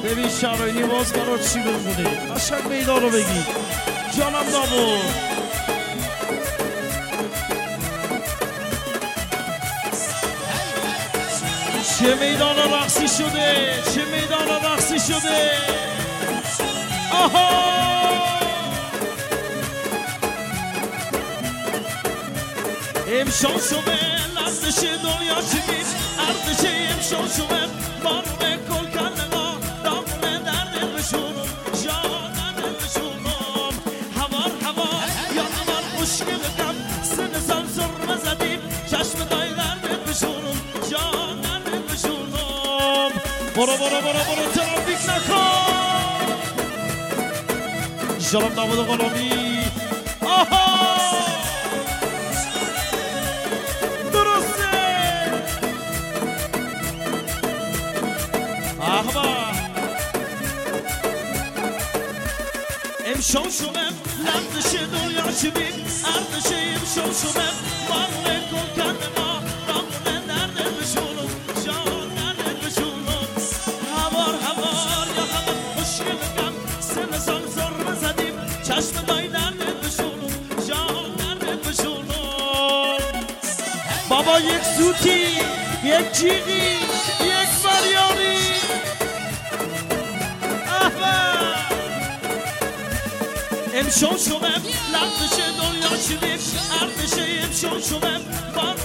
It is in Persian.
ببین شراینی باز برات چی بخونه قشنگ میدان رو بگی جانم دامون چه میدان رقصی شده چه میدان رقصی شده آها امشان شوه لرزش دنیا چیز ارزش امشان شوه بارون کل کلنا دامون درد بشونم جان درد بشونم هوار یا هوار مشکل کم سن سال سر مزدیم چشم دای درد بشونم جان درد بشونم برو ترافیک نکن جانم دامون غلامی آها امشان شومم لرزش دنیا چی بید ارزش امشان شومم بارون کن کنده ما دامون درد بشونم جان درد بشونم هوار یا هوار مشکل کم سن سال زر زدیم چشم دای درد بشونم جان درد بشونم بابا یک سوتی یک جیغی یک فریانی امشان شوم لرزش دنیا چی بید ارزش امشان شوم